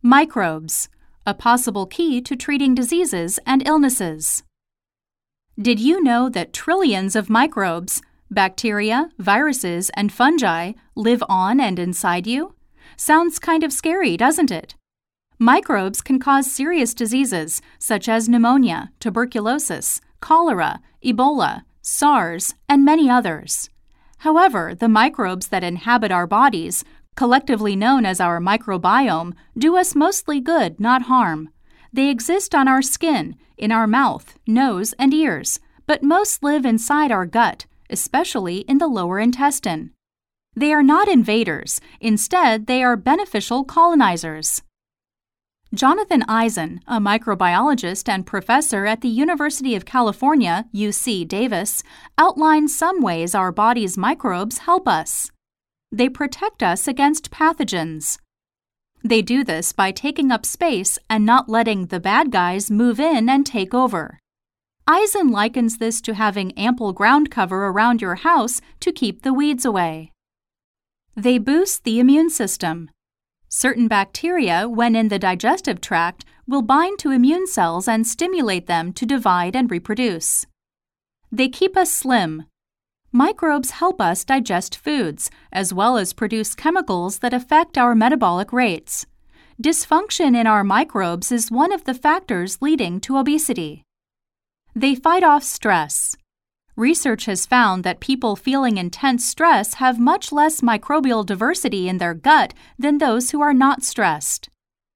Microbes, a possible key to treating diseases and illnesses. Did you know that trillions of microbes, bacteria, viruses, and fungi live on and inside you? Sounds kind of scary, doesn't it? Microbes can cause serious diseases such as pneumonia, tuberculosis, cholera, Ebola, SARS, and many others. However, the microbes that inhabit our bodies, collectively known as our microbiome, do us mostly good, not harm. They exist on our skin, in our mouth, nose, and ears, but most live inside our gut, especially in the lower intestine. They are not invaders. Instead, they are beneficial colonizers. Jonathan Eisen, a microbiologist and professor at the University of California, UC Davis, outlines some ways our body's microbes help us. They protect us against pathogens. They do this by taking up space and not letting the bad guys move in and take over. Eisen likens this to having ample ground cover around your house to keep the weeds away. They boost the immune system. Certain bacteria, when in the digestive tract, will bind to immune cells and stimulate them to divide and reproduce. They keep us slim. Microbes help us digest foods, as well as produce chemicals that affect our metabolic rates. Dysfunction in our microbes is one of the factors leading to obesity. They fight off stress. Research has found that people feeling intense stress have much less microbial diversity in their gut than those who are not stressed.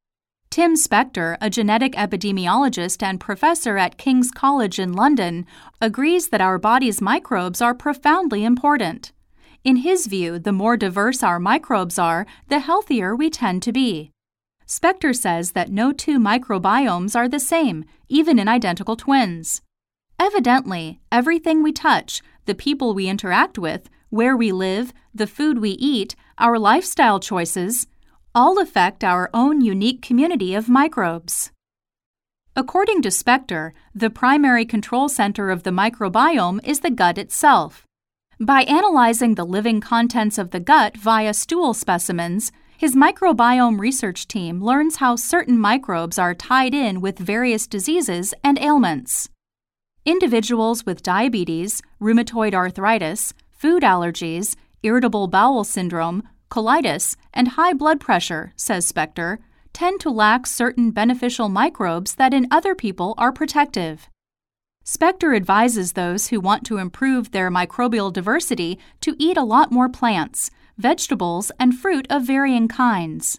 Tim Spector, a genetic epidemiologist and professor at King's College in London, agrees that our body's microbes are profoundly important. In his view, the more diverse our microbes are, the healthier we tend to be. Spector says that no two microbiomes are the same, even in identical twins. Evidently, everything we touch, the people we interact with, where we live, the food we eat, our lifestyle choices, all affect our own unique community of microbes. According to Spector, the primary control center of the microbiome is the gut itself. By analyzing the living contents of the gut via stool specimens, his microbiome research team learns how certain microbes are tied in with various diseases and ailments. Individuals with diabetes, rheumatoid arthritis, food allergies, irritable bowel syndrome, colitis, and high blood pressure, says Spector, tend to lack certain beneficial microbes that in other people are protective. Spector advises those who want to improve their microbial diversity to eat a lot more plants, vegetables, and fruit of varying kinds.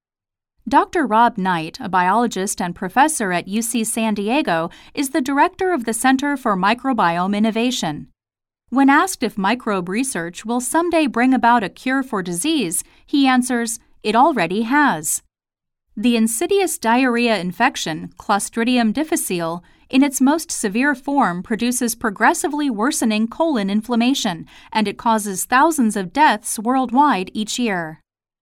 Dr. Rob Knight, a biologist and professor at UC San Diego, is the director of the Center for Microbiome Innovation. When asked if microbe research will someday bring about a cure for disease, he answers, "It already has." The insidious diarrhea infection, Clostridium difficile, in its most severe form produces progressively worsening colon inflammation, and it causes thousands of deaths worldwide each year.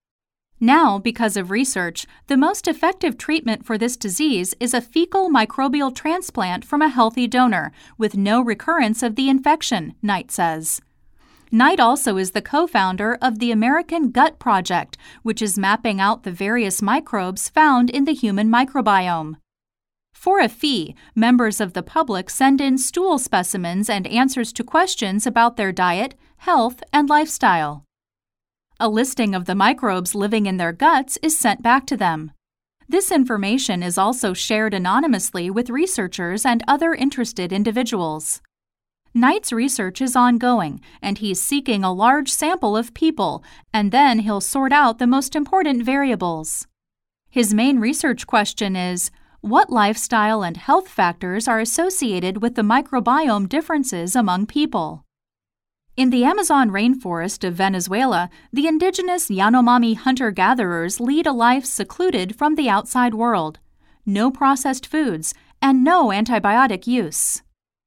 Now, because of research, the most effective treatment for this disease is a fecal microbial transplant from a healthy donor, with no recurrence of the infection, Knight says. Knight also is the co-founder of the American Gut Project, which is mapping out the various microbes found in the human microbiome. For a fee, members of the public send in stool specimens and answers to questions about their diet, health, and lifestyle. A listing of the microbes living in their guts is sent back to them. This information is also shared anonymously with researchers and other interested individuals. Knight's research is ongoing, and he's seeking a large sample of people, and then he'll sort out the most important variables. His main research question is, what lifestyle and health factors are associated with the microbiome differences among people? In the Amazon rainforest of Venezuela, the indigenous Yanomami hunter-gatherers lead a life secluded from the outside world, no processed foods, and no antibiotic use.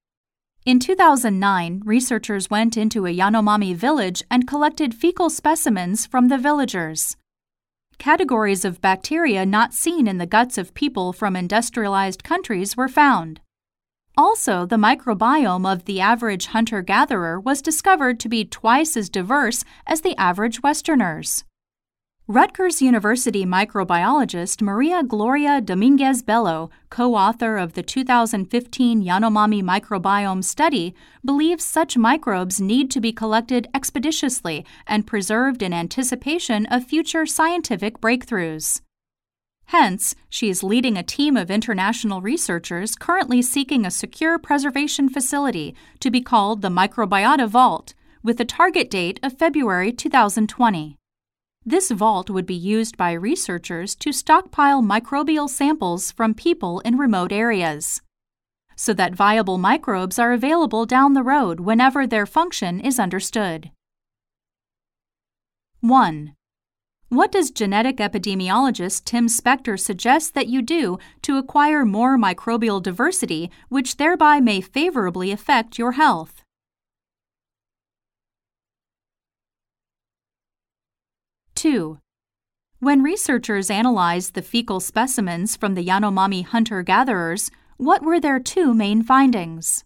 In 2009, researchers went into a Yanomami village and collected fecal specimens from the villagers. Categories of bacteria not seen in the guts of people from industrialized countries were found. Also, the microbiome of the average hunter-gatherer was discovered to be twice as diverse as the average Westerners. Rutgers University microbiologist Maria Gloria Dominguez Bello, co-author of the 2015 Yanomami microbiome study, believes such microbes need to be collected expeditiously and preserved in anticipation of future scientific breakthroughs. Hence, she is leading a team of international researchers currently seeking a secure preservation facility to be called the Microbiota Vault, with a target date of February 2020. This vault would be used by researchers to stockpile microbial samples from people in remote areas, so that viable microbes are available down the road whenever their function is understood. 1. What does genetic epidemiologist Tim Spector suggest that you do to acquire more microbial diversity, which thereby may favorably affect your health? 2. When researchers analyzed the fecal specimens from the Yanomami hunter-gatherers, what were their two main findings?